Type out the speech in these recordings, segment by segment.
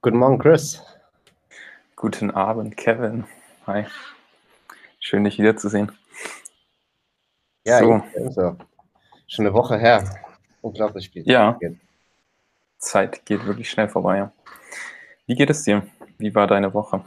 Guten Morgen, Chris. Guten Abend, Kevin. Hi, schön dich wiederzusehen. Ja, So, ebenso. Schon eine Woche her. Unglaublich viel Zeit ja, vergeht. Zeit geht wirklich schnell vorbei. Ja. Wie geht es dir? Wie war deine Woche?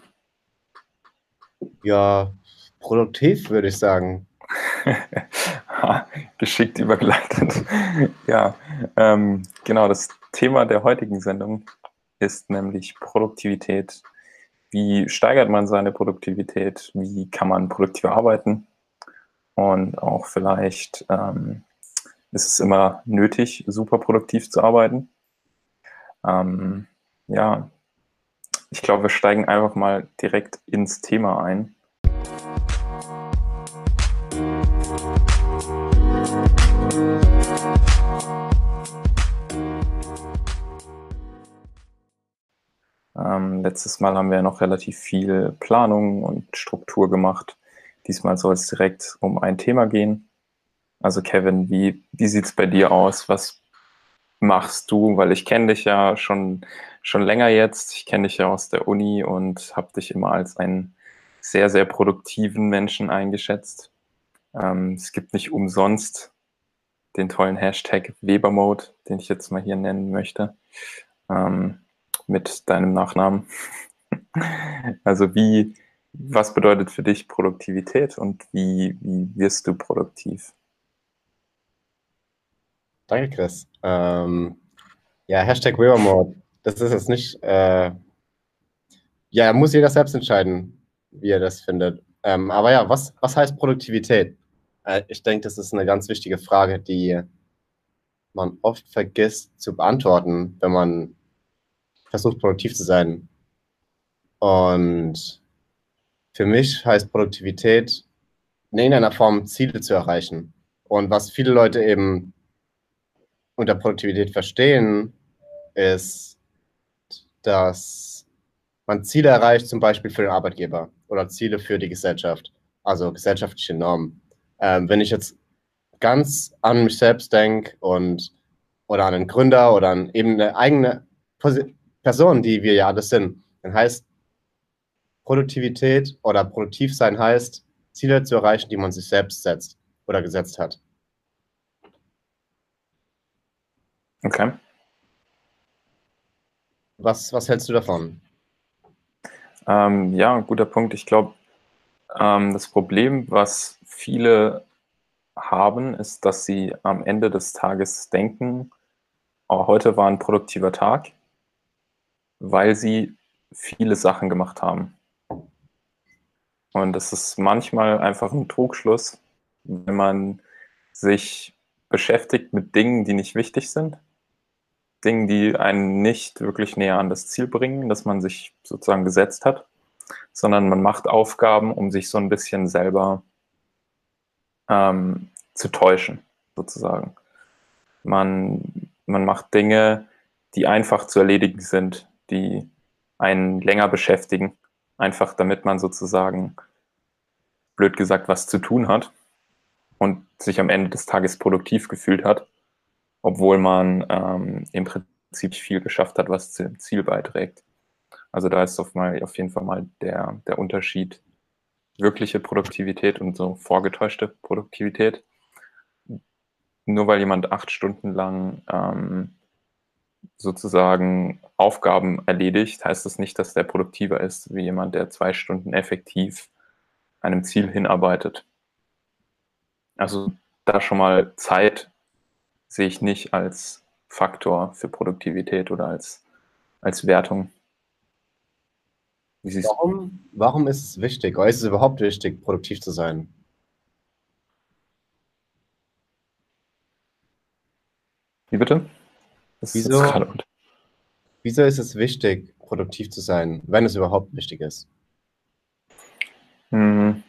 Ja, produktiv, würde ich sagen. Ha, geschickt übergeleitet. Ja, genau, das Thema der heutigen Sendung ist nämlich Produktivität. Wie steigert man seine Produktivität? Wie kann man produktiver arbeiten? Und auch vielleicht ist es immer nötig, super produktiv zu arbeiten. Ähm, ja, Ich glaube, wir steigen einfach mal direkt ins Thema ein. Letztes Mal haben wir noch relativ viel Planung und Struktur gemacht. Diesmal soll es direkt um ein Thema gehen. Also Kevin, wie sieht es bei dir aus? Was machst du? Weil ich kenne dich ja schon länger jetzt. Ich kenne dich ja aus der Uni und habe dich immer als einen sehr, sehr produktiven Menschen eingeschätzt. Es gibt nicht umsonst den tollen Hashtag Webermode, den ich jetzt mal hier nennen möchte, ähm, mit deinem Nachnamen. Also was bedeutet für dich Produktivität und wie wirst du produktiv? Danke, Chris. Ja, Hashtag Rivermode. Das ist jetzt nicht, ja, muss jeder selbst entscheiden, wie er das findet. Aber ja, was heißt Produktivität? Ich denke, das ist eine ganz wichtige Frage, die man oft vergisst zu beantworten, wenn man versucht, produktiv zu sein. Und für mich heißt Produktivität, in irgendeiner Form Ziele zu erreichen. Und was viele Leute eben unter Produktivität verstehen, ist, dass man Ziele erreicht, zum Beispiel für den Arbeitgeber oder Ziele für die Gesellschaft, also gesellschaftliche Normen. Wenn ich jetzt ganz an mich selbst denke und oder an einen Gründer oder an eben eine eigene Person, die wir ja alles sind, dann heißt Produktivität oder produktiv sein heißt, Ziele zu erreichen, die man sich selbst setzt oder gesetzt hat. Okay. Was hältst du davon? Ja, guter Punkt. Ich glaube, das Problem, was viele haben, ist, dass sie am Ende des Tages denken, oh, heute war ein produktiver Tag, weil sie viele Sachen gemacht haben. Und das ist manchmal einfach ein Trugschluss, wenn man sich beschäftigt mit Dingen, die nicht wichtig sind, Dingen, die einen nicht wirklich näher an das Ziel bringen, das man sich sozusagen gesetzt hat, sondern man macht Aufgaben, um sich so ein bisschen selber zu täuschen, sozusagen. Man macht Dinge, die einfach zu erledigen sind, die einen länger beschäftigen, einfach damit man sozusagen, blöd gesagt, was zu tun hat und sich am Ende des Tages produktiv gefühlt hat, obwohl man im Prinzip viel geschafft hat, was zum Ziel beiträgt. Also da ist auf jeden Fall mal der Unterschied wirkliche Produktivität und so vorgetäuschte Produktivität. Nur weil jemand 8 Stunden lang sozusagen Aufgaben erledigt, heißt das nicht, dass der produktiver ist, wie jemand, der 2 Stunden effektiv einem Ziel hinarbeitet. Also da schon mal Zeit sehe ich nicht als Faktor für Produktivität oder als Wertung. Wie siehst du? Warum ist es wichtig, oder ist es überhaupt wichtig, produktiv zu sein? Wie bitte? Das ist jetzt Wieso, gerade. wieso ist es wichtig, produktiv zu sein, wenn es überhaupt wichtig ist? Hm,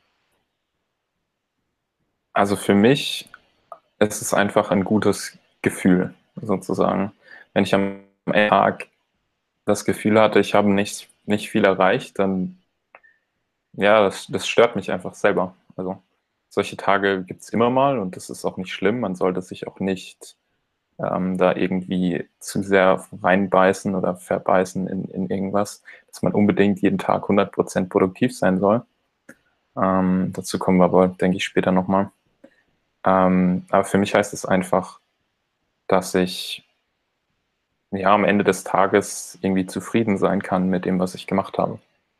Also für mich ist es einfach ein gutes Gefühl, sozusagen. Wenn ich am Tag das Gefühl hatte, ich habe nicht viel erreicht, dann ja, das stört mich einfach selber. Also solche Tage gibt es immer mal und das ist auch nicht schlimm. Man sollte sich auch nicht da irgendwie zu sehr reinbeißen oder verbeißen in irgendwas, dass man unbedingt jeden Tag 100% produktiv sein soll. Dazu kommen wir aber, denke ich, später nochmal. Aber für mich heißt es einfach, dass ich ja am Ende des Tages irgendwie zufrieden sein kann mit dem, was ich gemacht habe.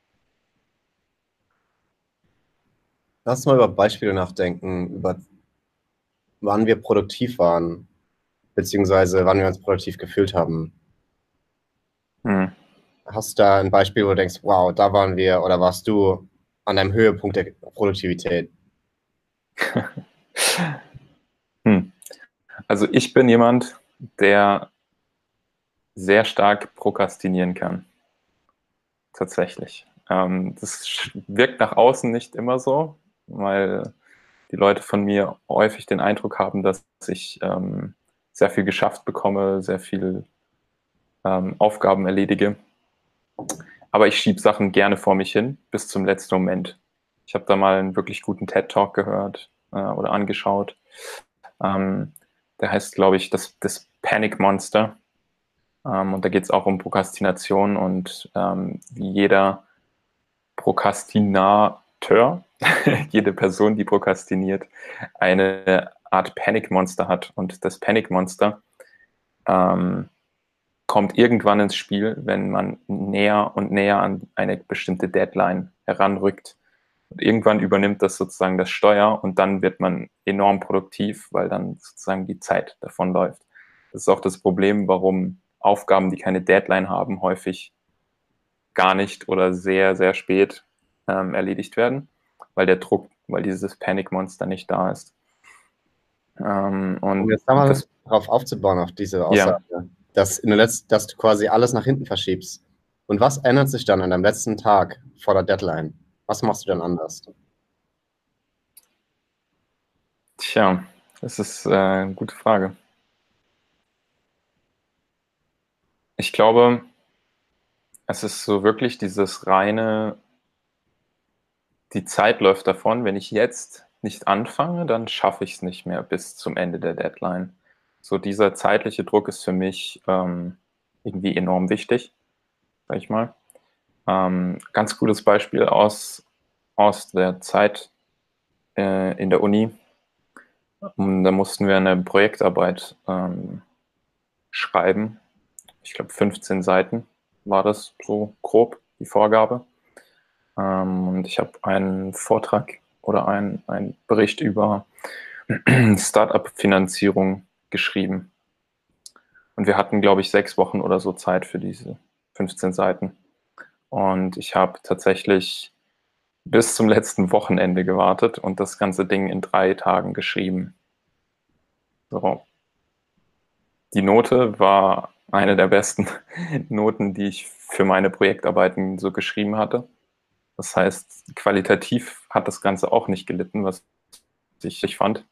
Lass uns mal über Beispiele nachdenken, über wann wir produktiv waren, beziehungsweise wann wir uns produktiv gefühlt haben. Hm. Hast du da ein Beispiel, wo du denkst, wow, da waren wir oder warst du an einem Höhepunkt der Produktivität? Also ich bin jemand, der sehr stark prokrastinieren kann. Tatsächlich. Das wirkt nach außen nicht immer so, weil die Leute von mir häufig den Eindruck haben, dass ich sehr viel geschafft bekomme, sehr viel Aufgaben erledige. Aber ich schiebe Sachen gerne vor mich hin, bis zum letzten Moment. Ich habe da mal einen wirklich guten TED-Talk gehört oder angeschaut. Der heißt, glaube ich, das Panic Monster. Und da geht es auch um Prokrastination und wie jeder Prokrastinateur, jede Person, die prokrastiniert, eine Art Panic Monster hat. Und das Panic Monster kommt irgendwann ins Spiel, wenn man näher und näher an eine bestimmte Deadline heranrückt. Und irgendwann übernimmt das sozusagen das Steuer und dann wird man enorm produktiv, weil dann sozusagen die Zeit davonläuft. Das ist auch das Problem, warum Aufgaben, die keine Deadline haben, häufig gar nicht oder sehr, sehr spät erledigt werden, weil der Druck, weil dieses Panic-Monster nicht da ist. Um Und jetzt da mal das, darauf aufzubauen, auf diese ja, Aussage, dass du quasi alles nach hinten verschiebst. Und was ändert sich dann an deinem letzten Tag vor der Deadline? Was machst du dann anders? tja, das ist eine gute Frage. Ich glaube, es ist so wirklich dieses reine, die Zeit läuft davon. Wenn ich jetzt nicht anfange, dann schaffe ich es nicht mehr bis zum Ende der Deadline. So dieser zeitliche Druck ist für mich irgendwie enorm wichtig, sag ich mal. Ganz gutes Beispiel aus der Zeit in der Uni. Und da mussten wir eine Projektarbeit schreiben. Ich glaube, 15 Seiten war das so grob, die Vorgabe. Und ich habe einen Vortrag oder einen Bericht über Startup-Finanzierung geschrieben. Und wir hatten, glaube ich, 6 Wochen oder so Zeit für diese 15 Seiten. Und ich habe tatsächlich bis zum letzten Wochenende gewartet und das ganze Ding in 3 Tagen geschrieben. So. Die Note war eine der besten Noten, die ich für meine Projektarbeiten so geschrieben hatte. Das heißt, qualitativ hat das Ganze auch nicht gelitten, was ich fand.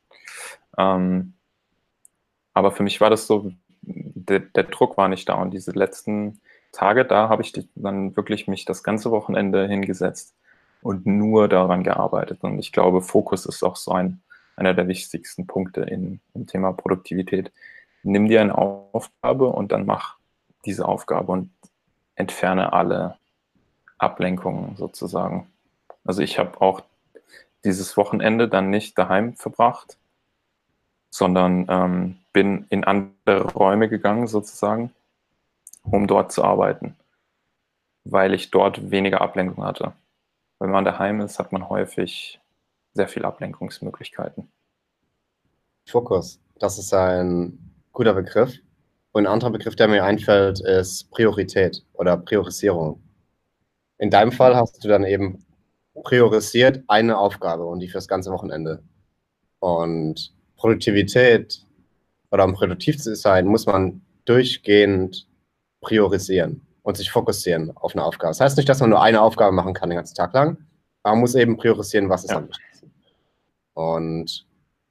Aber für mich war das so, der Druck war nicht da. Und diese letzten Tage, da habe ich dann wirklich mich das ganze Wochenende hingesetzt und nur daran gearbeitet. Und ich glaube, Fokus ist auch so einer der wichtigsten Punkte im Thema Produktivität. Nimm dir eine Aufgabe und dann mach diese Aufgabe und entferne alle Ablenkungen sozusagen. Also ich habe auch dieses Wochenende dann nicht daheim verbracht, sondern bin in andere Räume gegangen sozusagen, um dort zu arbeiten, weil ich dort weniger Ablenkung hatte. Wenn man daheim ist, hat man häufig sehr viele Ablenkungsmöglichkeiten. Fokus, das ist ein guter Begriff. Und ein anderer Begriff, der mir einfällt, ist Priorität oder Priorisierung. In deinem Fall hast du dann eben priorisiert eine Aufgabe und die fürs ganze Wochenende. Und Produktivität oder um produktiv zu sein, muss man durchgehend priorisieren und sich fokussieren auf eine Aufgabe. Das heißt nicht, dass man nur eine Aufgabe machen kann den ganzen Tag lang, aber man muss eben priorisieren, was ist am Ja, wichtigsten. Und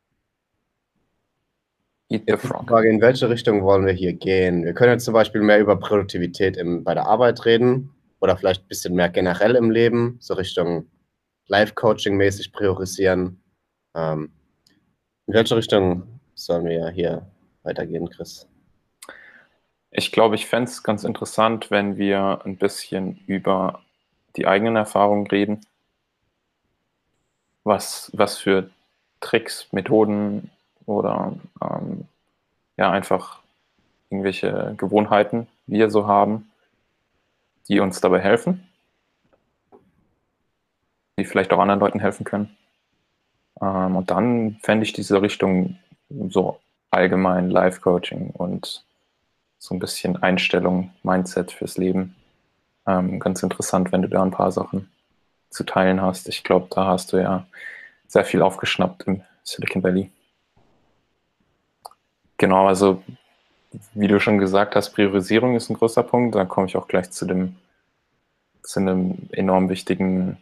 eat the jetzt ist die frog. Frage, in welche Richtung wollen wir hier gehen? Wir können jetzt zum Beispiel mehr über Produktivität bei der Arbeit reden oder vielleicht ein bisschen mehr generell im Leben, so Richtung Life-Coaching-mäßig priorisieren. In welche Richtung sollen wir hier weitergehen, Chris? Ich glaube, ich fände es ganz interessant, wenn wir ein bisschen über die eigenen Erfahrungen reden. Was für Tricks, Methoden oder ja, einfach irgendwelche Gewohnheiten wir so haben, die uns dabei helfen, die vielleicht auch anderen Leuten helfen können. Und dann fände ich diese Richtung so allgemein Life-Coaching und so ein bisschen Einstellung, Mindset fürs Leben ganz interessant, wenn du da ein paar Sachen zu teilen hast. Ich glaube, da hast du ja sehr viel aufgeschnappt im Silicon Valley. Genau, also wie du schon gesagt hast, Priorisierung ist ein großer Punkt. Da komme ich auch gleich zu einem enorm wichtigen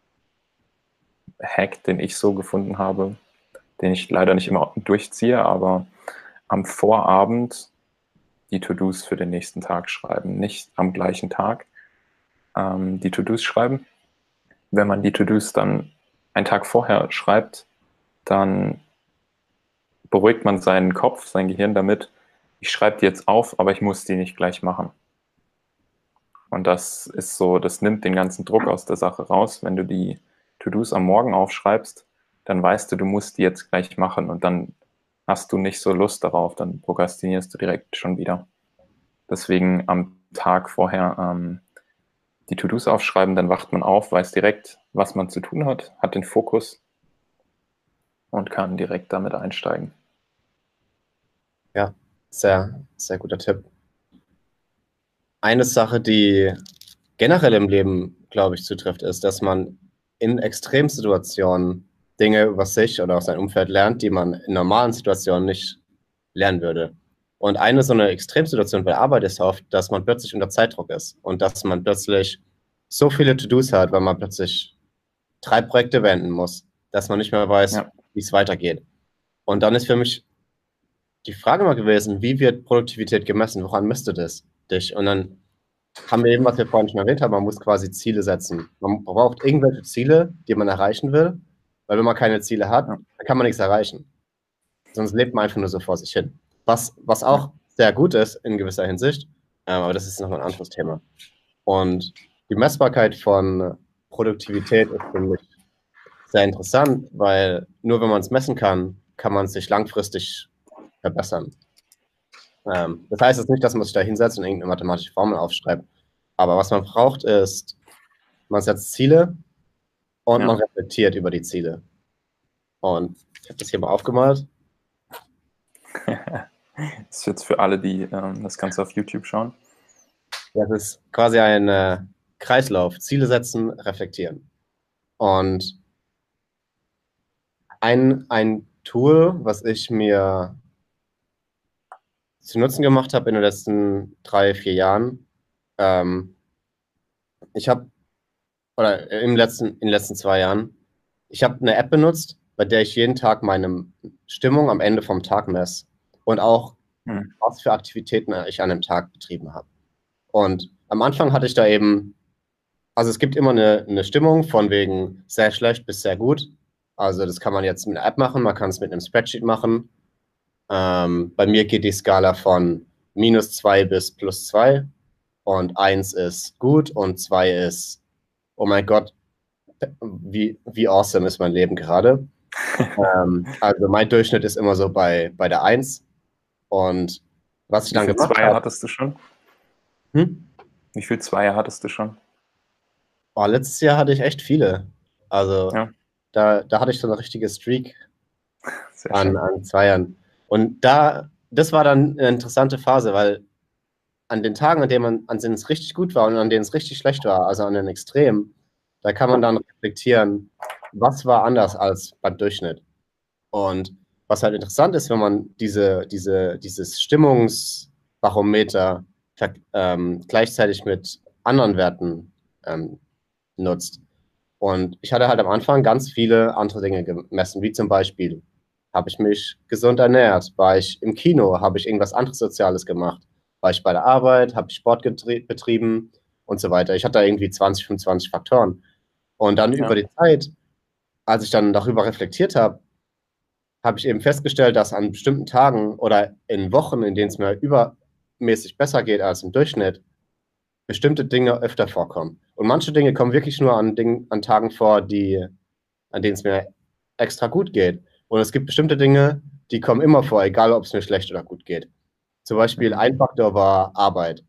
Hack, den ich so gefunden habe, den ich leider nicht immer durchziehe, aber am Vorabend die To-Dos für den nächsten Tag schreiben. Nicht am gleichen Tag die To-Dos schreiben. Wenn man die To-Dos dann einen Tag vorher schreibt, dann beruhigt man seinen Kopf, sein Gehirn damit, ich schreibe die jetzt auf, aber ich muss die nicht gleich machen. Und das ist so, das nimmt den ganzen Druck aus der Sache raus. Wenn du die To-Dos am Morgen aufschreibst, dann weißt du, du musst die jetzt gleich machen und dann hast du nicht so Lust darauf, dann prokrastinierst du direkt schon wieder. Deswegen am Tag vorher die To-Dos aufschreiben, dann wacht man auf, weiß direkt, was man zu tun hat, hat den Fokus und kann direkt damit einsteigen. Ja, sehr, sehr guter Tipp. Eine Sache, die generell im Leben, glaube ich, zutrifft, ist, dass man in Extremsituationen Dinge über sich oder aus seinem Umfeld lernt, die man in normalen Situationen nicht lernen würde. Und eine so eine Extremsituation bei Arbeit ist oft, dass man plötzlich unter Zeitdruck ist und dass man plötzlich so viele To-Dos hat, weil man plötzlich 3 Projekte beenden muss, dass man nicht mehr weiß, Ja. wie es weitergeht. Und dann ist für mich die Frage mal gewesen, wie wird Produktivität gemessen? Woran misst du das dich? Und dann haben wir eben, was wir vorhin schon erwähnt haben, man muss quasi Ziele setzen. Man braucht irgendwelche Ziele, die man erreichen will, weil wenn man keine Ziele hat, Ja. dann kann man nichts erreichen. Sonst lebt man einfach nur so vor sich hin. Was auch sehr gut ist in gewisser Hinsicht, aber das ist nochmal ein anderes Thema. Und die Messbarkeit von Produktivität ist für mich sehr interessant, weil nur wenn man es messen kann, kann man sich langfristig verbessern. Das heißt jetzt nicht, dass man sich da hinsetzt und irgendeine mathematische Formel aufschreibt. Aber was man braucht, ist, man setzt Ziele und man reflektiert über die Ziele. Und ich habe das hier mal aufgemalt. Das ist jetzt für alle, die das Ganze auf YouTube schauen. Das ist quasi ein Kreislauf. Ziele setzen, reflektieren. Und ein Tool, was ich mir zu Nutzen gemacht habe in den letzten 3, 4 Jahren, ich habe, oder in den letzten 2 Jahren, ich habe eine App benutzt, bei der ich jeden Tag meine Stimmung am Ende vom Tag messe und auch, was für Aktivitäten ich an dem Tag betrieben habe. Und am Anfang hatte ich da eben, also es gibt immer eine Stimmung von wegen sehr schlecht bis sehr gut. Also das kann man jetzt mit einer App machen, man kann es mit einem Spreadsheet machen. Bei mir geht die Skala von -2 bis +2 und 1 ist gut und 2 ist, oh mein Gott, wie awesome ist mein Leben gerade. Also mein Durchschnitt ist immer so bei der 1. Und was ich Wie dann viele gemacht Zweier habe. hattest du schon? Wie viele Zweier hattest du schon? Oh, letztes Jahr hatte ich echt viele. Also Ja, da hatte ich so eine richtige Streak sehr schön. an Zweiern. Und das war dann eine interessante Phase, weil an den Tagen, an denen es richtig gut war und an denen es richtig schlecht war, also an den Extremen, da kann man dann reflektieren, was war anders als beim Durchschnitt. Und was halt interessant ist, wenn man dieses Stimmungsbarometer gleichzeitig mit anderen Werten nutzt. Und ich hatte halt am Anfang ganz viele andere Dinge gemessen, wie zum Beispiel, habe ich mich gesund ernährt? War ich im Kino? Habe ich irgendwas anderes Soziales gemacht? War ich bei der Arbeit? Habe ich Sport betrieben? Und so weiter. Ich hatte da irgendwie 20, 25 Faktoren. Und dann über die Zeit, als ich dann darüber reflektiert habe, habe ich eben festgestellt, dass an bestimmten Tagen oder in Wochen, in denen es mir übermäßig besser geht als im Durchschnitt, bestimmte Dinge öfter vorkommen. Und manche Dinge kommen wirklich nur an Tagen vor, an denen es mir extra gut geht. Und es gibt bestimmte Dinge, die kommen immer vor, egal ob es mir schlecht oder gut geht. Zum Beispiel Mhm. ein Faktor war Arbeit.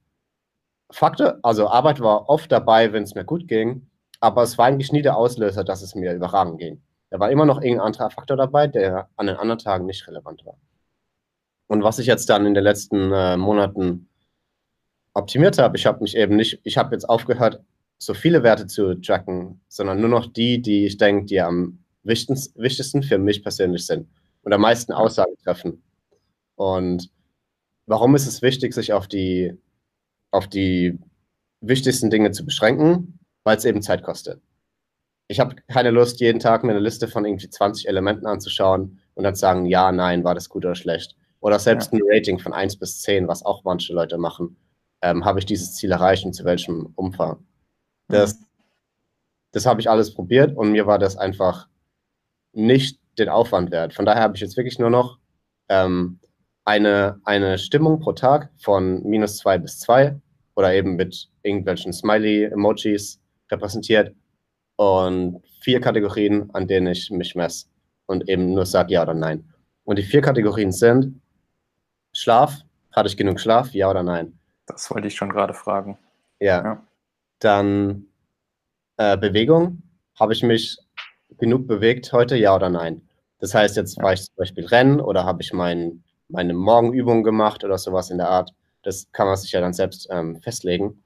Also Arbeit war oft dabei, wenn es mir gut ging, aber es war eigentlich nie der Auslöser, dass es mir überragend ging. Da war immer noch irgendein anderer Faktor dabei, der an den anderen Tagen nicht relevant war. Und was ich jetzt dann in den letzten Monaten optimiert habe, ich habe jetzt aufgehört, so viele Werte zu tracken, sondern nur noch die ich denke, die am wichtigsten für mich persönlich sind und am meisten Ja, Aussagen treffen. Und warum ist es wichtig, sich auf die wichtigsten Dinge zu beschränken? Weil es eben Zeit kostet. Ich habe keine Lust, jeden Tag mir eine Liste von irgendwie 20 Elementen anzuschauen und dann zu sagen, ja, nein, war das gut oder schlecht. Oder ja. selbst ein Rating von 1 bis 10, was auch manche Leute machen. Habe ich dieses Ziel erreicht und zu welchem Umfang? Mhm. Das, das habe ich alles probiert und mir war das einfach nicht den Aufwand wert. Von daher habe ich jetzt wirklich nur noch ähm, eine Stimmung pro Tag von -2 bis 2 oder eben mit irgendwelchen Smiley-Emojis repräsentiert und 4 Kategorien, an denen ich mich messe und eben nur sage ja oder nein. Und die 4 Kategorien sind Schlaf, hatte ich genug Schlaf, ja oder nein? Das wollte ich schon gerade fragen. Ja. Ja, Dann Bewegung, habe ich mich genug bewegt heute, ja oder nein? Das heißt, jetzt ja. war ich zum Beispiel Rennen oder habe ich meine Morgenübung gemacht oder sowas in der Art. Das kann man sich ja dann selbst festlegen.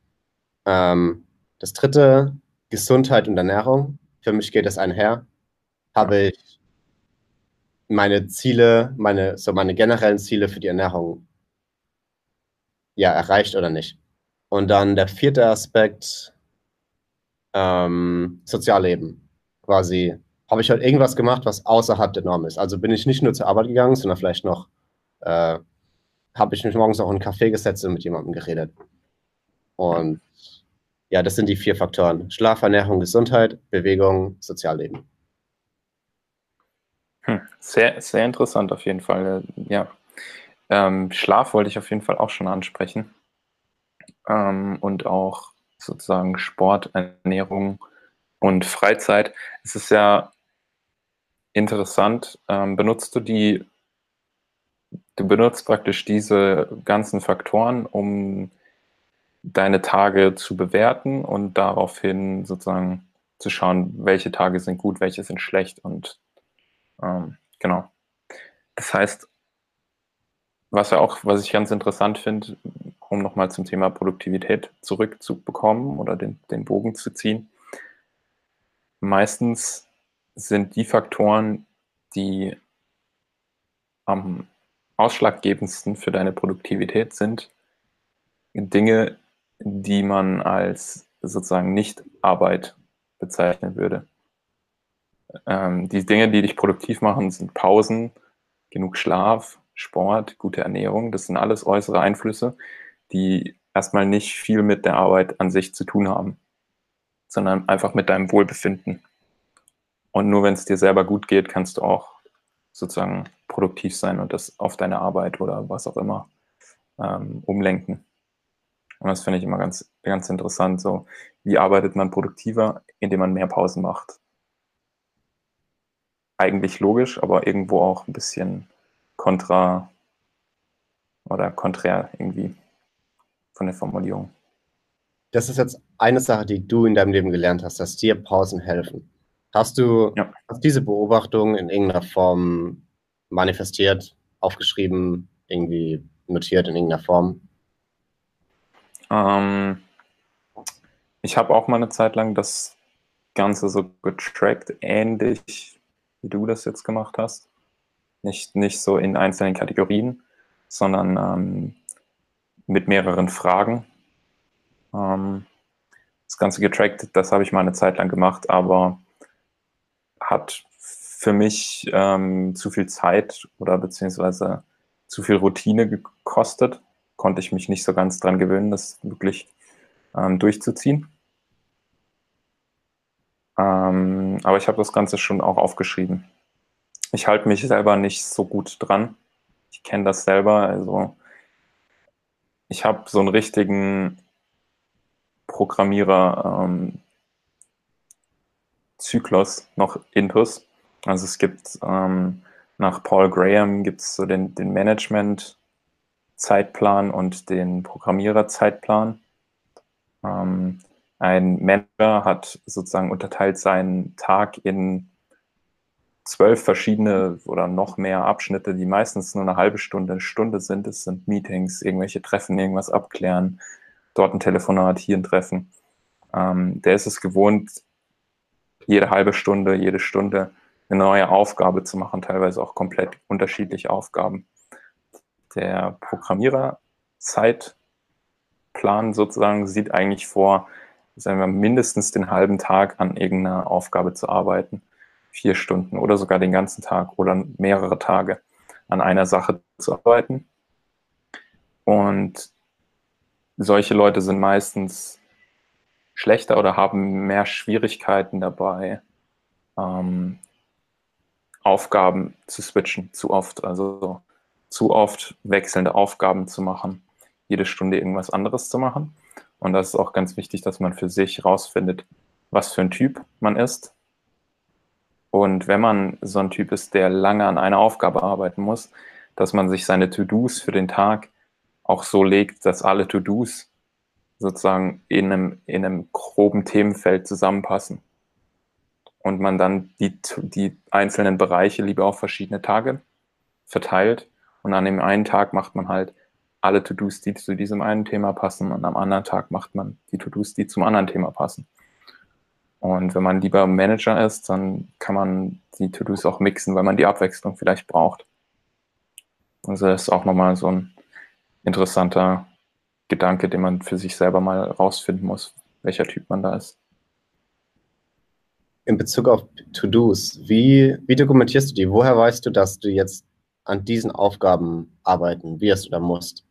Das dritte, Gesundheit und Ernährung. Für mich geht es einher. Ja. Habe ich meine Ziele, meine generellen Ziele für die Ernährung ja erreicht oder nicht? Und dann der vierte Aspekt, Sozialleben. Quasi, habe ich heute irgendwas gemacht, was außerhalb der Norm ist? Also bin ich nicht nur zur Arbeit gegangen, sondern vielleicht noch, äh, habe ich mich morgens auch in einen Café gesetzt und mit jemandem geredet. Ja. Und ja, das sind die 4 Faktoren. Schlaf, Ernährung, Gesundheit, Bewegung, Sozialleben. Sehr, sehr interessant auf jeden Fall. Ja. Schlaf wollte ich auf jeden Fall auch schon ansprechen. Und auch sozusagen Sport, Ernährung und Freizeit. Es ist ja interessant. Du benutzt praktisch diese ganzen Faktoren, um deine Tage zu bewerten und daraufhin sozusagen zu schauen, welche Tage sind gut, welche sind schlecht und genau. Das heißt, was ich ganz interessant finde, um nochmal zum Thema Produktivität zurückzubekommen oder den Bogen zu ziehen, meistens sind die Faktoren, die am ausschlaggebendsten für deine Produktivität sind, Dinge, die man als sozusagen Nicht-Arbeit bezeichnen würde. Die Dinge, die dich produktiv machen, sind Pausen, genug Schlaf, Sport, gute Ernährung. Das sind alles äußere Einflüsse, die erstmal nicht viel mit der Arbeit an sich zu tun haben, sondern einfach mit deinem Wohlbefinden. Und nur wenn es dir selber gut geht, kannst du auch sozusagen produktiv sein und das auf deine Arbeit oder was auch immer umlenken. Und das finde ich immer ganz, ganz interessant. So, wie arbeitet man produktiver, indem man mehr Pausen macht? Eigentlich logisch, aber irgendwo auch ein bisschen kontra oder konträr irgendwie von der Formulierung. Das ist jetzt eine Sache, die du in deinem Leben gelernt hast, dass dir Pausen helfen. Ja. Hast diese Beobachtung in irgendeiner Form manifestiert, aufgeschrieben, irgendwie notiert in irgendeiner Form? Ähm, Ich habe auch mal eine Zeit lang das Ganze so getrackt, ähnlich wie du das jetzt gemacht hast. Nicht so in einzelnen Kategorien, sondern mit mehreren Fragen. Ähm, Das Ganze getrackt, das habe ich mal eine Zeit lang gemacht, aber hat für mich zu viel Zeit oder beziehungsweise zu viel Routine gekostet. Konnte ich mich nicht so ganz dran gewöhnen, das wirklich durchzuziehen. Aber ich habe das Ganze schon auch aufgeschrieben. Ich halte mich selber nicht so gut dran. Ich kenne das selber. Also ich habe so einen richtigen Programmierer-Zyklus noch intus. Also es gibt nach Paul Graham gibt es so den Management-Zeitplan und den Programmierer-Zeitplan. Ein Manager hat sozusagen unterteilt seinen Tag in 12 verschiedene oder noch mehr Abschnitte, die meistens nur eine halbe Stunde, eine Stunde sind. Es sind Meetings, irgendwelche Treffen, irgendwas abklären, dort ein Telefonat, hier ein Treffen. Der ist es gewohnt, jede halbe Stunde, jede Stunde eine neue Aufgabe zu machen, teilweise auch komplett unterschiedliche Aufgaben. Der Programmierer-Zeitplan sozusagen sieht eigentlich vor, sagen wir, mindestens den halben Tag an irgendeiner Aufgabe zu arbeiten. 4 Stunden oder sogar den ganzen Tag oder mehrere Tage an einer Sache zu arbeiten. Und solche Leute sind meistens schlechter oder haben mehr Schwierigkeiten dabei, Aufgaben zu switchen, zu oft. Also zu oft wechselnde Aufgaben zu machen, jede Stunde irgendwas anderes zu machen. Und das ist auch ganz wichtig, dass man für sich rausfindet, was für ein Typ man ist. Und wenn man so ein Typ ist, der lange an einer Aufgabe arbeiten muss, dass man sich seine To-Dos für den Tag auch so legt, dass alle To-Dos sozusagen in einem groben Themenfeld zusammenpassen. Und man dann die einzelnen Bereiche lieber auf verschiedene Tage verteilt. Und an dem einen Tag macht man halt alle To-Dos, die zu diesem einen Thema passen. Und am anderen Tag macht man die To-Dos, die zum anderen Thema passen. Und wenn man lieber Manager ist, dann kann man die To-Dos auch mixen, weil man die Abwechslung vielleicht braucht. Also das ist auch nochmal so ein interessanter Gedanke, den man für sich selber mal rausfinden muss, welcher Typ man da ist. In Bezug auf To-Dos, wie dokumentierst du die? Woher weißt du, dass du jetzt an diesen Aufgaben arbeiten wirst oder musst?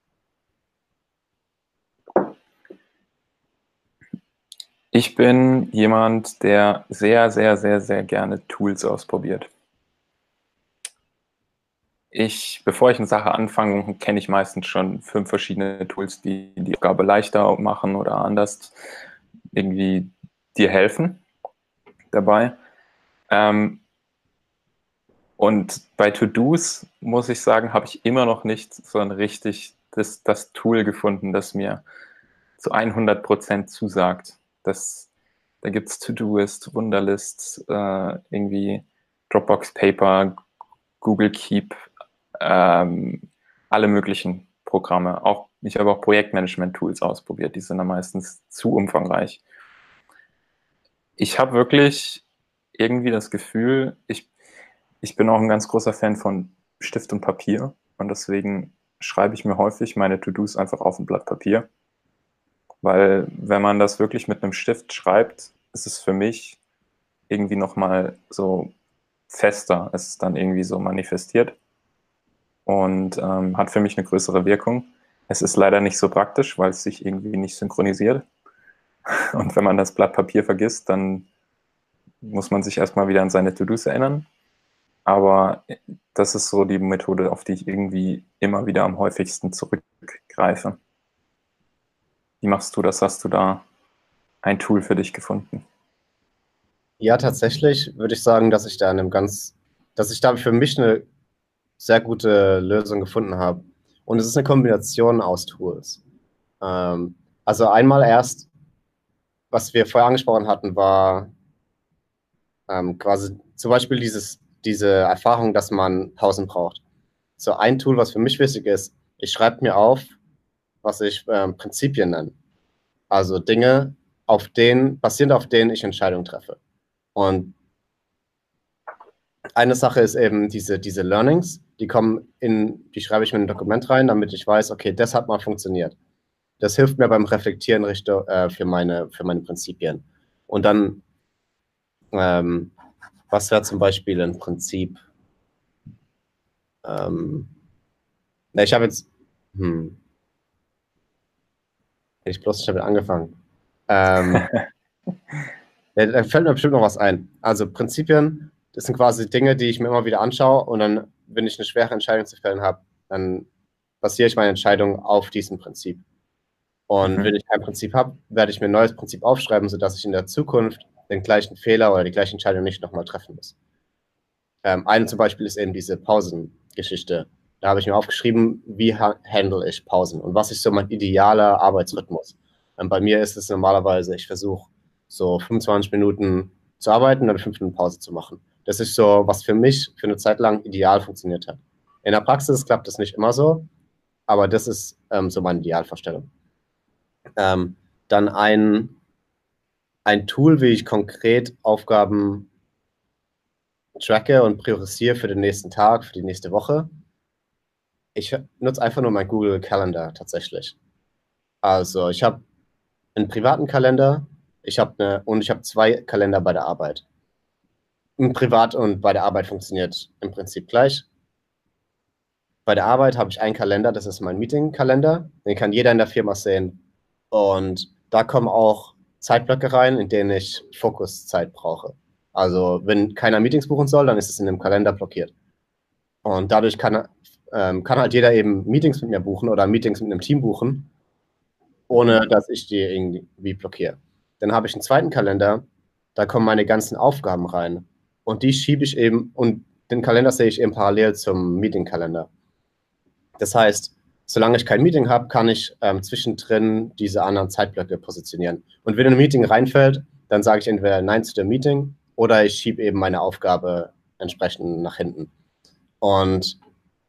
Ich bin jemand, der sehr, sehr, sehr, sehr gerne Tools ausprobiert. Bevor ich eine Sache anfange, kenne ich meistens schon 5 verschiedene Tools, die die Aufgabe leichter machen oder anders irgendwie dir helfen dabei. Und bei To-Dos, muss ich sagen, habe ich immer noch nicht so ein richtig das Tool gefunden, das mir zu 100% zusagt. Da gibt es To-Doist, Wunderlist, irgendwie Dropbox Paper, Google Keep, alle möglichen Programme. Ich habe auch Projektmanagement-Tools ausprobiert, die sind dann meistens zu umfangreich. Ich habe wirklich irgendwie das Gefühl, ich bin auch ein ganz großer Fan von Stift und Papier und deswegen schreibe ich mir häufig meine To-Dos einfach auf ein Blatt Papier. Weil wenn man das wirklich mit einem Stift schreibt, ist es für mich irgendwie nochmal so fester. Es ist dann irgendwie so manifestiert und hat für mich eine größere Wirkung. Es ist leider nicht so praktisch, weil es sich irgendwie nicht synchronisiert. Und wenn man das Blatt Papier vergisst, dann muss man sich erstmal wieder an seine To-Dos erinnern. Aber das ist so die Methode, auf die ich irgendwie immer wieder am häufigsten zurückgreife. Wie machst du das? Hast du da ein Tool für dich gefunden? Ja, tatsächlich würde ich sagen, dass ich da für mich eine sehr gute Lösung gefunden habe. Und es ist eine Kombination aus Tools. Also einmal erst, was wir vorher angesprochen hatten, war quasi zum Beispiel diese Erfahrung, dass man Pausen braucht. So ein Tool, was für mich wichtig ist, ich schreibe mir auf, was ich Prinzipien nenne. Also Dinge, basierend auf denen ich Entscheidungen treffe. Und eine Sache ist eben diese Learnings, die schreibe ich mir in ein Dokument rein, damit ich weiß, okay, das hat mal funktioniert. Das hilft mir beim Reflektieren für meine Prinzipien. Und dann, was wäre zum Beispiel ein Prinzip? Ich habe jetzt, ich habe angefangen. Da fällt mir bestimmt noch was ein. Also Prinzipien das sind quasi Dinge, die ich mir immer wieder anschaue und dann, wenn ich eine schwere Entscheidung zu fällen habe, dann basiere ich meine Entscheidung auf diesem Prinzip. Und wenn ich kein Prinzip habe, werde ich mir ein neues Prinzip aufschreiben, sodass ich in der Zukunft den gleichen Fehler oder die gleiche Entscheidung nicht nochmal treffen muss. Eine zum Beispiel ist eben diese Pausengeschichte. Da habe ich mir aufgeschrieben, wie handle ich Pausen und was ist so mein idealer Arbeitsrhythmus. Bei mir ist es normalerweise, ich versuche so 25 Minuten zu arbeiten und dann 5 Minuten Pause zu machen. Das ist so, was für mich für eine Zeit lang ideal funktioniert hat. In der Praxis klappt das nicht immer so, aber das ist so meine Idealvorstellung. Dann ein Tool, wie ich konkret Aufgaben tracke und priorisiere für den nächsten Tag, für die nächste Woche. Ich nutze einfach nur mein Google Calendar tatsächlich. Also ich habe einen privaten Kalender, ich habe 2 Kalender bei der Arbeit. Privat und bei der Arbeit funktioniert im Prinzip gleich. Bei der Arbeit habe ich einen Kalender, das ist mein Meeting-Kalender. Den kann jeder in der Firma sehen. Und da kommen auch Zeitblöcke rein, in denen ich Fokuszeit brauche. Also wenn keiner Meetings buchen soll, dann ist es in dem Kalender blockiert. Und dadurch kann halt jeder eben Meetings mit mir buchen oder Meetings mit einem Team buchen, ohne dass ich die irgendwie blockiere. Dann habe ich einen zweiten Kalender, da kommen meine ganzen Aufgaben rein. Und die schiebe ich eben, und den Kalender sehe ich eben parallel zum Meeting-Kalender. Das heißt, solange ich kein Meeting habe, kann ich zwischendrin diese anderen Zeitblöcke positionieren. Und wenn ein Meeting reinfällt, dann sage ich entweder Nein zu dem Meeting oder ich schiebe eben meine Aufgabe entsprechend nach hinten. Und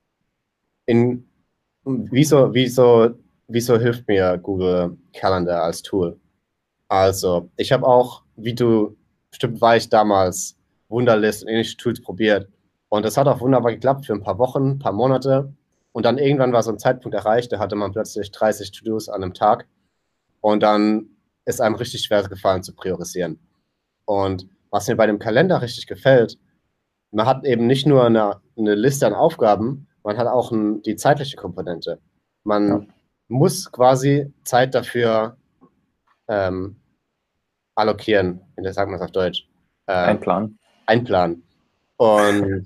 wieso hilft mir Google Calendar als Tool? Also, ich habe auch, wie du, bestimmt war ich damals, Wunderlist und ähnliche Tools probiert. Und das hat auch wunderbar geklappt für ein paar Wochen, ein paar Monate. Und dann irgendwann war so ein Zeitpunkt erreicht, da hatte man plötzlich 30 To-Dos an einem Tag. Und dann ist einem richtig schwer gefallen zu priorisieren. Und was mir bei dem Kalender richtig gefällt, man hat eben nicht nur eine Liste an Aufgaben, man hat auch die zeitliche Komponente. Man muss quasi Zeit dafür allokieren, wie sagt man es auf Deutsch? Einplanen. Einplanen. Und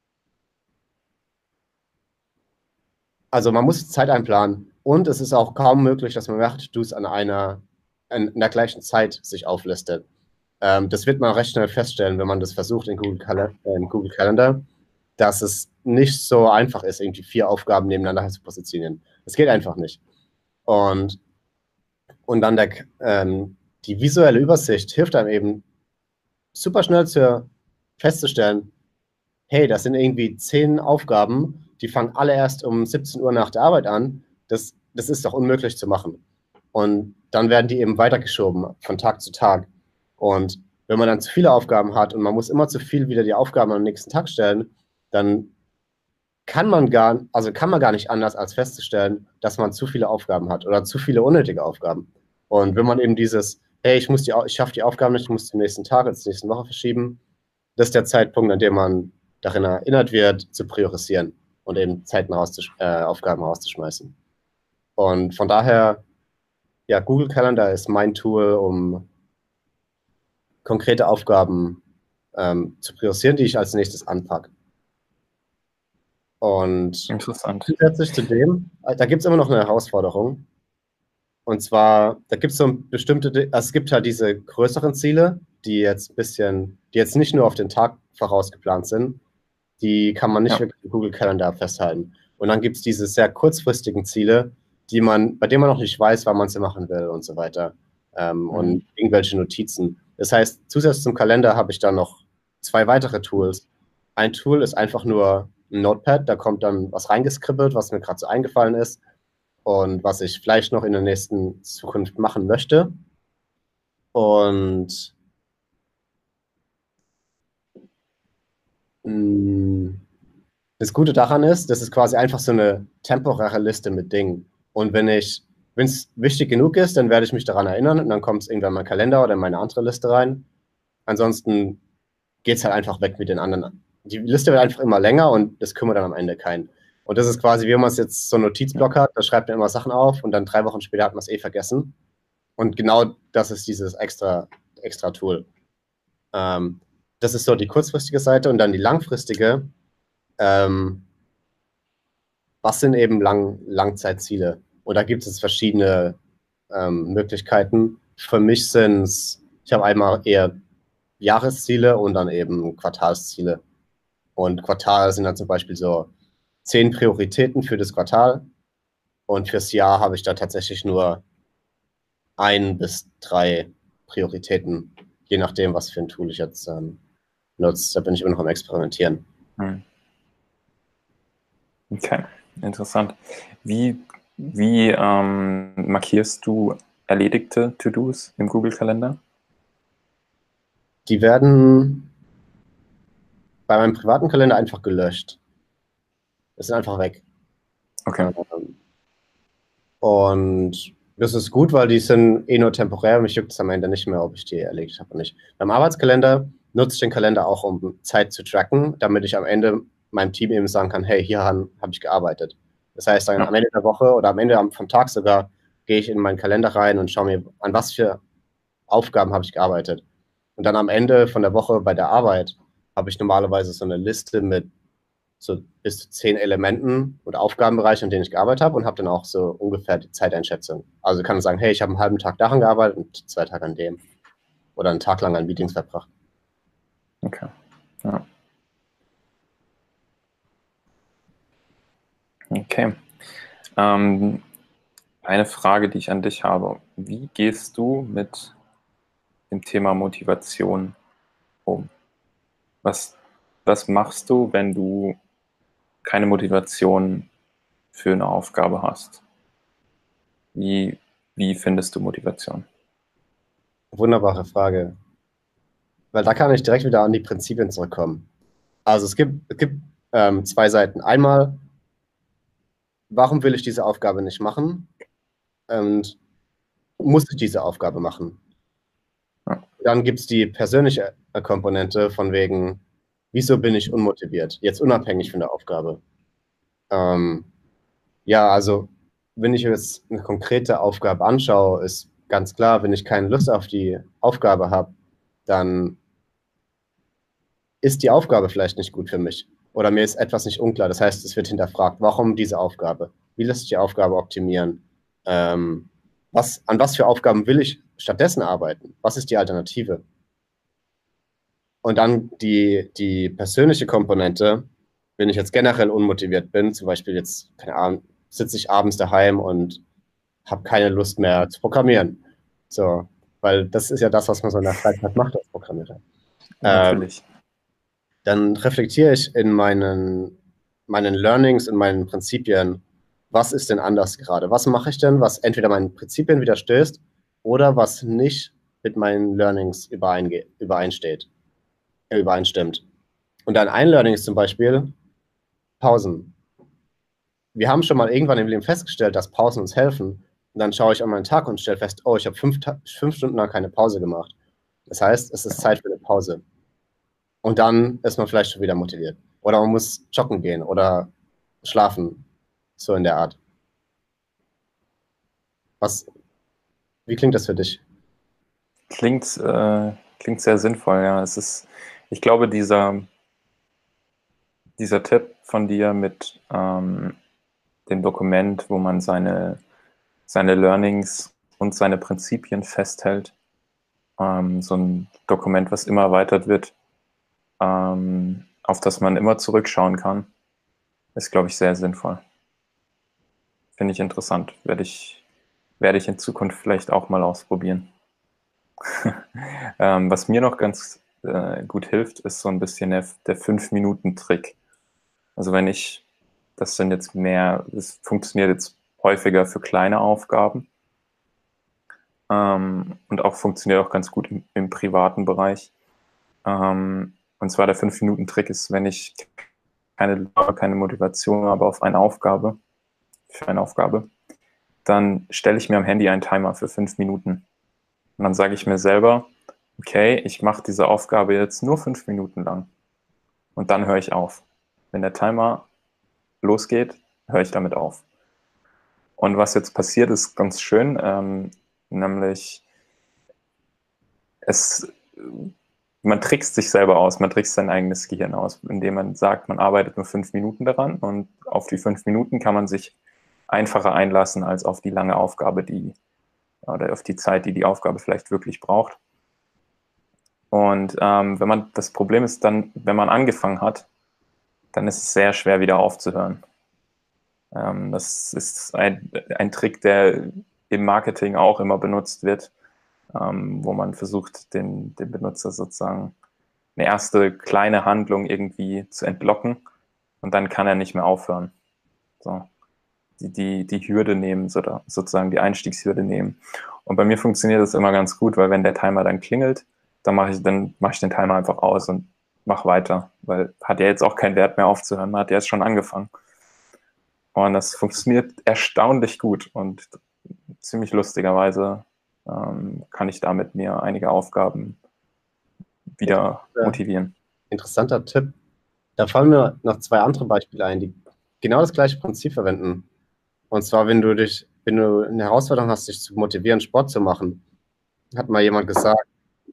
also man muss Zeit einplanen und es ist auch kaum möglich, dass man mehrere To-Dos in der gleichen Zeit sich auflistet. Das wird man recht schnell feststellen, wenn man das versucht in Google Calendar, dass es nicht so einfach ist, irgendwie 4 Aufgaben nebeneinander zu positionieren. Das geht einfach nicht. Und dann die visuelle Übersicht hilft einem eben super schnell festzustellen, hey, das sind irgendwie 10 Aufgaben, die fangen alle erst um 17 Uhr nach der Arbeit an. Das ist doch unmöglich zu machen. Und dann werden die eben weitergeschoben von Tag zu Tag. Und wenn man dann zu viele Aufgaben hat und man muss immer zu viel wieder die Aufgaben am nächsten Tag stellen, dann kann man gar nicht anders, als festzustellen, dass man zu viele Aufgaben hat oder zu viele unnötige Aufgaben. Und wenn man eben hey, ich schaffe die Aufgaben nicht, ich muss zum nächsten Tag oder zur nächsten Woche verschieben, das ist der Zeitpunkt, an dem man darin erinnert wird, zu priorisieren und eben Aufgaben rauszuschmeißen. Und von daher, ja, Google Calendar ist mein Tool, um konkrete Aufgaben zu priorisieren, die ich als nächstes anpacke. Und interessant. Zusätzlich zu dem, da gibt es immer noch eine Herausforderung. Und zwar, da gibt es so es gibt halt diese größeren Ziele, die jetzt nicht nur auf den Tag vorausgeplant sind, die kann man nicht wirklich im Google Calendar festhalten. Und dann gibt es diese sehr kurzfristigen Ziele, bei denen man noch nicht weiß, wann man sie machen will und so weiter. Und irgendwelche Notizen. Das heißt, zusätzlich zum Kalender habe ich dann noch 2 weitere Tools. Ein Tool ist einfach nur ein Notepad, da kommt dann was reingeskribbelt, was mir gerade so eingefallen ist und was ich vielleicht noch in der nächsten Zukunft machen möchte. Und das Gute daran ist, das ist quasi einfach so eine temporäre Liste mit Dingen. Und wenn es wichtig genug ist, dann werde ich mich daran erinnern und dann kommt es irgendwann in meinen Kalender oder in meine andere Liste rein. Ansonsten geht es halt einfach weg mit den anderen. Die Liste wird einfach immer länger und das kümmert dann am Ende keinen. Und das ist quasi, wie man es jetzt so einen Notizblock hat, da schreibt man immer Sachen auf und dann 3 Wochen später hat man es vergessen. Und genau das ist dieses extra Tool. Das ist so die kurzfristige Seite und dann die langfristige. Was sind eben Langzeitziele? Und da gibt es verschiedene Möglichkeiten. Für mich sind es, ich habe einmal eher Jahresziele und dann eben Quartalsziele. Und Quartal sind dann zum Beispiel so 10 Prioritäten für das Quartal. Und fürs Jahr habe ich da tatsächlich nur 1 bis 3 Prioritäten, je nachdem, was für ein Tool ich jetzt nutze. Da bin ich immer noch am Experimentieren. Okay, interessant. Wie markierst du erledigte To-Dos im Google-Kalender? Die werden bei meinem privaten Kalender einfach gelöscht. Das sind einfach weg. Okay. Und das ist gut, weil die sind eh nur temporär. Mich juckt es am Ende nicht mehr, ob ich die erledigt habe oder nicht. Beim Arbeitskalender nutze ich den Kalender auch, um Zeit zu tracken, damit ich am Ende meinem Team eben sagen kann, hey, hier habe ich gearbeitet. Das heißt, dann am Ende der Woche oder am Ende vom Tag sogar gehe ich in meinen Kalender rein und schaue mir an, was für Aufgaben habe ich gearbeitet. Und dann am Ende von der Woche bei der Arbeit habe ich normalerweise so eine Liste mit so bis zu 10 Elementen und Aufgabenbereichen, an denen ich gearbeitet habe und habe dann auch so ungefähr die Zeiteinschätzung. Also kann ich sagen, hey, ich habe einen halben Tag daran gearbeitet und 2 Tage an dem. Oder einen Tag lang an Meetings verbracht. Okay. Ja. Okay. Eine Frage, die ich an dich habe. Wie gehst du mit dem Thema Motivation um? Was machst du, wenn du keine Motivation für eine Aufgabe hast? Wie findest du Motivation? Wunderbare Frage. Weil da kann ich direkt wieder an die Prinzipien zurückkommen. Also es gibt 2 Seiten. Einmal, warum will ich diese Aufgabe nicht machen? Und muss ich diese Aufgabe machen? Ja. Dann gibt es die persönliche Komponente von wegen, wieso bin ich unmotiviert? Jetzt unabhängig von der Aufgabe. Ja, also wenn ich jetzt eine konkrete Aufgabe anschaue, ist ganz klar, wenn ich keine Lust auf die Aufgabe habe, dann ist die Aufgabe vielleicht nicht gut für mich. Oder mir ist etwas nicht unklar. Das heißt, es wird hinterfragt, warum diese Aufgabe? Wie lässt sich die Aufgabe optimieren? An was für Aufgaben will ich stattdessen arbeiten? Was ist die Alternative? Und dann die persönliche Komponente, wenn ich jetzt generell unmotiviert bin, zum Beispiel jetzt, keine Ahnung, sitze ich abends daheim und habe keine Lust mehr zu programmieren. So, weil das ist ja das, was man so in der Freizeit macht als Programmierer. Natürlich. Dann reflektiere ich in meinen Learnings und meinen Prinzipien, was ist denn anders gerade? Was mache ich denn, was entweder meinen Prinzipien widerstößt oder was nicht mit meinen Learnings übereinstimmt. Und dann ein Learning ist zum Beispiel Pausen. Wir haben schon mal irgendwann im Leben festgestellt, dass Pausen uns helfen. Und dann schaue ich an meinen Tag und stelle fest, oh, ich habe 5 Stunden lang keine Pause gemacht. Das heißt, es ist Zeit für eine Pause. Und dann ist man vielleicht schon wieder motiviert. Oder man muss joggen gehen oder schlafen. So in der Art. Wie klingt das für dich? Klingt sehr sinnvoll, ja. Ich glaube, dieser Tipp von dir mit dem Dokument, wo man seine Learnings und seine Prinzipien festhält, so ein Dokument, was immer erweitert wird, auf das man immer zurückschauen kann, ist, glaube ich, sehr sinnvoll. Finde ich interessant. Werde ich in Zukunft vielleicht auch mal ausprobieren. Was mir noch ganz gut hilft, ist so ein bisschen der 5-Minuten-Trick. Also das funktioniert jetzt häufiger für kleine Aufgaben und auch funktioniert auch ganz gut im privaten Bereich. Und zwar der 5-Minuten-Trick ist, wenn ich keine Motivation habe für eine Aufgabe, dann stelle ich mir am Handy einen Timer für 5 Minuten. Und dann sage ich mir selber, okay, ich mache diese Aufgabe jetzt nur 5 Minuten lang. Und dann höre ich auf. Wenn der Timer losgeht, höre ich damit auf. Und was jetzt passiert, ist ganz schön, nämlich es man trickst sich selber aus, man trickst sein eigenes Gehirn aus, indem man sagt, man arbeitet nur 5 Minuten daran und auf die 5 Minuten kann man sich einfacher einlassen als auf die lange Aufgabe, oder auf die Zeit, die die Aufgabe vielleicht wirklich braucht. Und das Problem ist dann, wenn man angefangen hat, dann ist es sehr schwer wieder aufzuhören. Das ist ein Trick, der im Marketing auch immer benutzt wird, wo man versucht, den Benutzer sozusagen eine erste kleine Handlung irgendwie zu entlocken und dann kann er nicht mehr aufhören. So. Die Hürde nehmen, oder sozusagen die Einstiegshürde nehmen. Und bei mir funktioniert das immer ganz gut, weil wenn der Timer dann klingelt, dann mache ich den Timer einfach aus und mache weiter, weil hat ja jetzt auch keinen Wert mehr aufzuhören, man hat ja jetzt schon angefangen. Und das funktioniert erstaunlich gut und ziemlich lustigerweise kann ich damit mir einige Aufgaben wieder motivieren. Interessanter Tipp. Da fallen mir noch 2 andere Beispiele ein, die genau das gleiche Prinzip verwenden. Und zwar, wenn du eine Herausforderung hast, dich zu motivieren, Sport zu machen, hat mal jemand gesagt,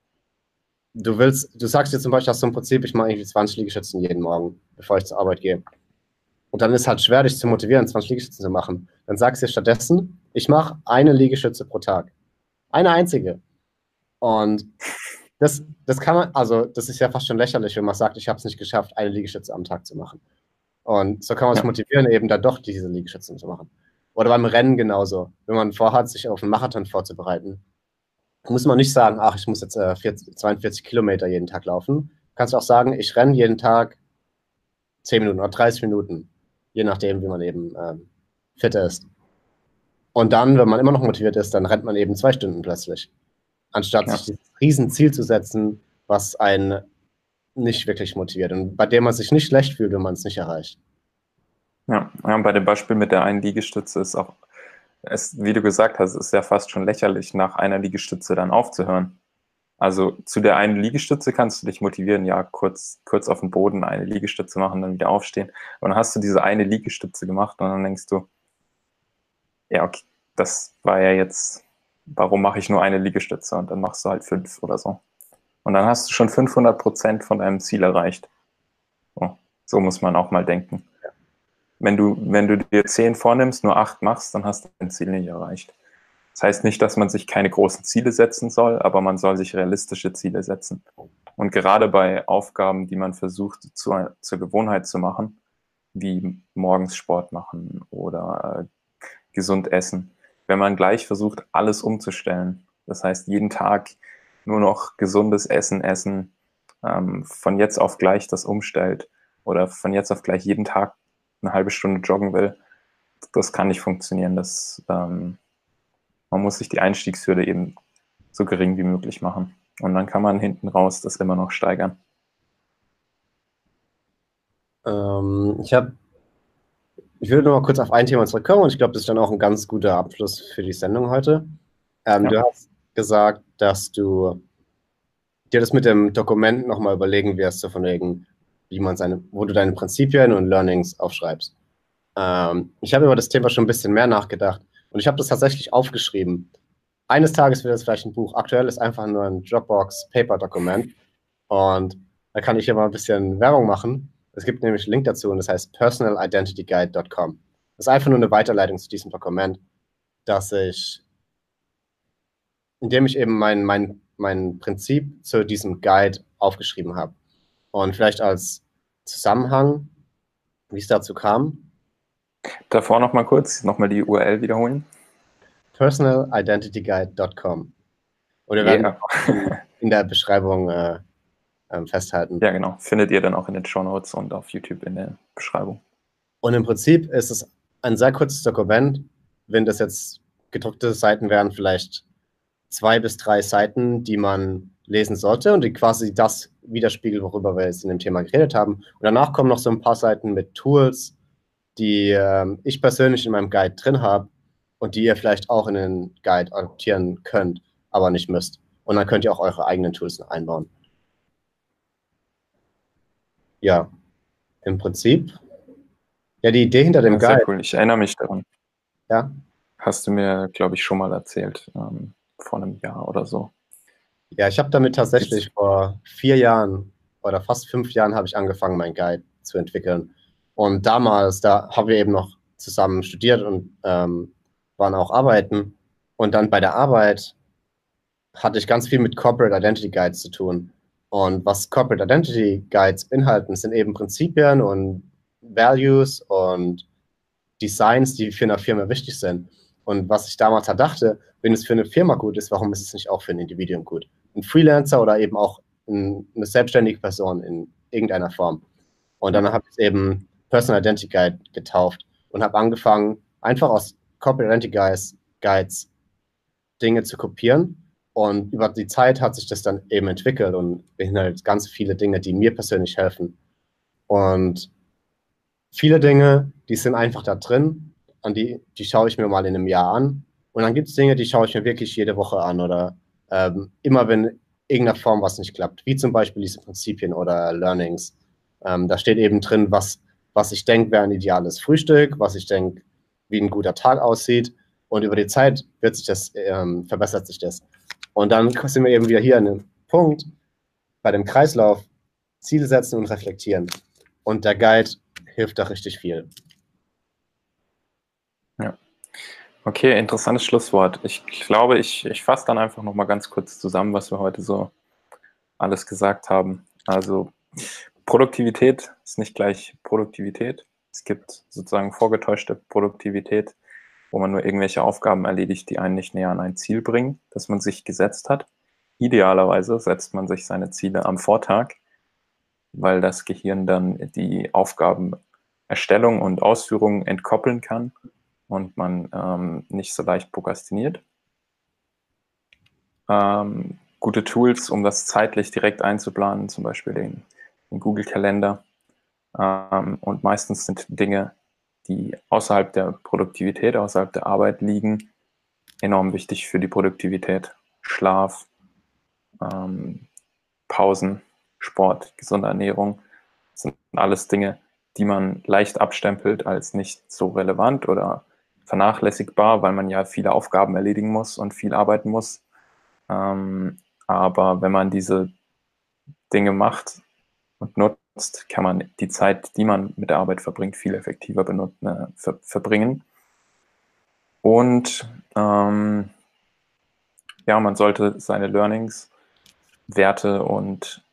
du sagst dir zum Beispiel, hast du im Prinzip, ich mache irgendwie 20 Liegestützen jeden Morgen, bevor ich zur Arbeit gehe. Und dann ist halt schwer, dich zu motivieren, 20 Liegestützen zu machen. Dann sagst du dir stattdessen, ich mache eine Liegestütze pro Tag. Eine einzige. Und das kann man, also das ist ja fast schon lächerlich, wenn man sagt, ich habe es nicht geschafft, eine Liegestütze am Tag zu machen. Und so kann man sich motivieren, eben dann doch diese Liegestützen zu machen. Oder beim Rennen genauso. Wenn man vorhat, sich auf einen Marathon vorzubereiten, muss man nicht sagen, ach, ich muss jetzt 42 Kilometer jeden Tag laufen. Kannst auch sagen, ich renne jeden Tag 10 Minuten oder 30 Minuten, je nachdem, wie man eben fit ist. Und dann, wenn man immer noch motiviert ist, dann rennt man eben 2 Stunden plötzlich. Anstatt sich dieses Riesenziel zu setzen, was einen nicht wirklich motiviert und bei dem man sich nicht schlecht fühlt, wenn man es nicht erreicht. Ja, bei dem Beispiel mit der einen Liegestütze ist auch, wie du gesagt hast, ist ja fast schon lächerlich, nach einer Liegestütze dann aufzuhören. Also zu der einen Liegestütze kannst du dich motivieren, ja, kurz auf dem Boden eine Liegestütze machen, dann wieder aufstehen. Und dann hast du diese eine Liegestütze gemacht und dann denkst du, ja, okay, das war ja jetzt, warum mache ich nur eine Liegestütze? Und dann machst du halt 5 oder so. Und dann hast du schon 500% von deinem Ziel erreicht. So muss man auch mal denken. Wenn du dir 10 vornimmst, nur 8 machst, dann hast du dein Ziel nicht erreicht. Das heißt nicht, dass man sich keine großen Ziele setzen soll, aber man soll sich realistische Ziele setzen. Und gerade bei Aufgaben, die man versucht zur Gewohnheit zu machen, wie morgens Sport machen oder gesund essen, wenn man gleich versucht, alles umzustellen, das heißt jeden Tag nur noch gesundes Essen, von jetzt auf gleich das umstellt oder von jetzt auf gleich jeden Tag eine halbe Stunde joggen will, das kann nicht funktionieren. Man muss sich die Einstiegshürde eben so gering wie möglich machen. Und dann kann man hinten raus das immer noch steigern. Ich würde noch mal kurz auf ein Thema zurückkommen und ich glaube, das ist dann auch ein ganz guter Abschluss für die Sendung heute. Du hast gesagt, dass du dir das mit dem Dokument nochmal überlegen wirst, so von wegen, wo du deine Prinzipien und Learnings aufschreibst. Ich habe über das Thema schon ein bisschen mehr nachgedacht und ich habe das tatsächlich aufgeschrieben. Eines Tages wird es vielleicht ein Buch. Aktuell ist einfach nur ein Dropbox-Paper-Dokument und da kann ich hier mal ein bisschen Werbung machen. Es gibt nämlich einen Link dazu und das heißt personalidentityguide.com. Das ist einfach nur eine Weiterleitung zu diesem Dokument, indem ich eben mein Prinzip zu diesem Guide aufgeschrieben habe. Und vielleicht als Zusammenhang, wie es dazu kam. Davor nochmal die URL wiederholen. personalidentityguide.com. Und wir werden in der Beschreibung festhalten. Ja, genau. Findet ihr dann auch in den Shownotes und auf YouTube in der Beschreibung. Und im Prinzip ist es ein sehr kurzes Dokument. Wenn das jetzt gedruckte Seiten wären, vielleicht 2 bis 3 Seiten, die man lesen sollte und die quasi das widerspiegeln, worüber wir jetzt in dem Thema geredet haben. Und danach kommen noch so ein paar Seiten mit Tools, die ich persönlich in meinem Guide drin habe und die ihr vielleicht auch in den Guide adaptieren könnt, aber nicht müsst. Und dann könnt ihr auch eure eigenen Tools noch einbauen. Ja, im Prinzip. Ja, die Idee hinter dem Guide. Sehr cool, ich erinnere mich daran. Ja. Hast du mir, glaube ich, schon mal erzählt, vor einem Jahr oder so. Ja, ich habe damit tatsächlich vor 4 Jahren oder fast 5 Jahren habe ich angefangen, meinen Guide zu entwickeln. Und damals, da haben wir eben noch zusammen studiert und waren auch arbeiten. Und dann bei der Arbeit hatte ich ganz viel mit Corporate Identity Guides zu tun. Und was Corporate Identity Guides beinhalten, sind eben Prinzipien und Values und Designs, die für eine Firma wichtig sind. Und was ich damals halt dachte, wenn es für eine Firma gut ist, warum ist es nicht auch für ein Individuum gut? Ein Freelancer oder eben auch eine selbstständige Person in irgendeiner Form. Und dann habe ich es eben Personal Identity Guide getauft und habe angefangen, einfach aus Corporate Identity Guides Dinge zu kopieren. Und über die Zeit hat sich das dann eben entwickelt und beinhaltet ganz viele Dinge, die mir persönlich helfen. Und viele Dinge, die sind einfach da drin, die schaue ich mir mal in einem Jahr an. Und dann gibt es Dinge, die schaue ich mir wirklich jede Woche an oder immer, wenn in irgendeiner Form was nicht klappt, wie zum Beispiel diese Prinzipien oder Learnings. Da steht eben drin, was ich denke, wäre ein ideales Frühstück, was ich denke, wie ein guter Tag aussieht. Und über die Zeit verbessert sich das. Und dann sind wir eben wieder hier an dem Punkt, bei dem Kreislauf, Ziele setzen und reflektieren. Und der Guide hilft da richtig viel. Ja. Okay, interessantes Schlusswort. Ich glaube, ich fasse dann einfach nochmal ganz kurz zusammen, was wir heute so alles gesagt haben. Also Produktivität ist nicht gleich Produktivität. Es gibt sozusagen vorgetäuschte Produktivität, wo man nur irgendwelche Aufgaben erledigt, die einen nicht näher an ein Ziel bringen, das man sich gesetzt hat. Idealerweise setzt man sich seine Ziele am Vortag, weil das Gehirn dann die Aufgabenerstellung und Ausführung entkoppeln kann und man nicht so leicht prokrastiniert. Gute Tools, um das zeitlich direkt einzuplanen, zum Beispiel den Google-Kalender. Und meistens sind Dinge, die außerhalb der Produktivität, außerhalb der Arbeit liegen, enorm wichtig für die Produktivität. Schlaf, Pausen, Sport, gesunde Ernährung sind alles Dinge, die man leicht abstempelt als nicht so relevant oder vernachlässigbar, weil man ja viele Aufgaben erledigen muss und viel arbeiten muss. Aber wenn man diese Dinge macht und nutzt, kann man die Zeit, die man mit der Arbeit verbringt, viel effektiver verbringen. Und ja, man sollte seine Learnings, Werte und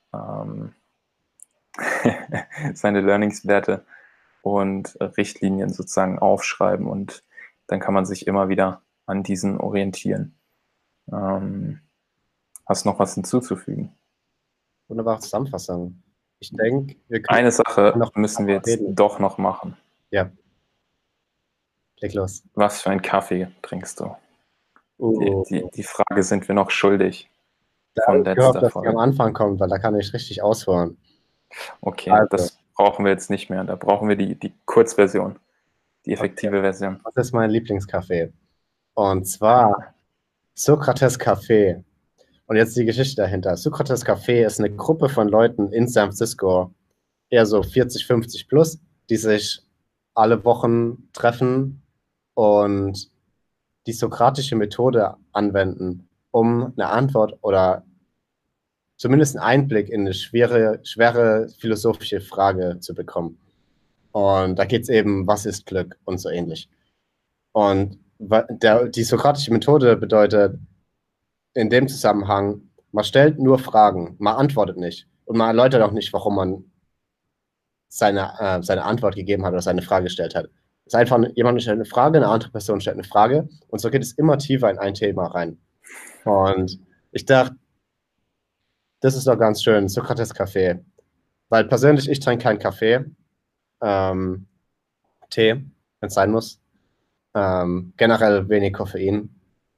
seine Learningswerte und Richtlinien sozusagen aufschreiben und dann kann man sich immer wieder an diesen orientieren. Hast du noch was hinzuzufügen? Wunderbare Zusammenfassung. Ich denke, wir können Eine Sache noch müssen wir jetzt reden. doch noch machen. Ja, leg los. Was für einen Kaffee trinkst du? Uh, Die Frage sind wir noch schuldig Da habe von ich gehofft, letzter dass die am Folge. Anfang kommt, weil da kann ich richtig ausholen. Okay, Also, das brauchen wir jetzt nicht mehr. Da brauchen wir die Kurzversion, die okay, effektive Version. was ist mein Lieblingskaffee? Und zwar Sokrates Café. Und jetzt die Geschichte dahinter. Sokrates Café ist eine Gruppe von Leuten in San Francisco, eher so 40, 50 plus, die sich alle Wochen treffen und die sokratische Methode anwenden, um eine Antwort oder zumindest einen Einblick in eine schwere philosophische Frage zu bekommen. Und da geht es eben, was ist Glück und so ähnlich. Und die sokratische Methode bedeutet in dem Zusammenhang, man stellt nur Fragen, man antwortet nicht. Und man erläutert auch nicht, warum man seine Antwort gegeben hat oder seine Frage gestellt hat. Es ist einfach, jemand stellt eine Frage, eine andere Person stellt eine Frage und so geht es immer tiefer in ein Thema rein. Und ich dachte, das ist doch ganz schön, Sokrates Kaffee. Weil persönlich, ich trinke keinen Kaffee, ähm, Tee, wenn es sein muss. Generell wenig Koffein.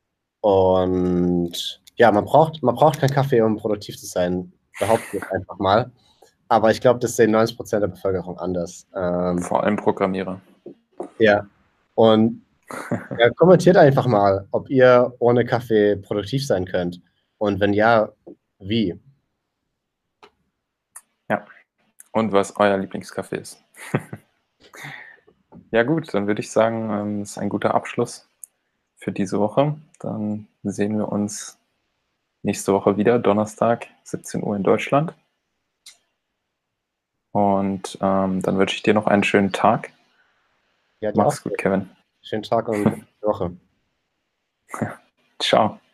Und ja, man braucht keinen Kaffee, um produktiv zu sein, behaupte ich einfach mal. Aber ich glaube, das sehen 90% der Bevölkerung anders. Vor allem Programmierer. Ja, und ja, kommentiert einfach mal, ob ihr ohne Kaffee produktiv sein könnt. Und wenn ja, wie? Ja, und was euer Lieblingskaffee ist. Ja gut, dann würde ich sagen, das ist ein guter Abschluss für diese Woche. Dann sehen wir uns nächste Woche wieder, Donnerstag, 17 Uhr in Deutschland. Und dann wünsche ich dir noch einen schönen Tag. Ja, dir Mach's auch. gut, Kevin. Schönen Tag und gute Woche. Ciao.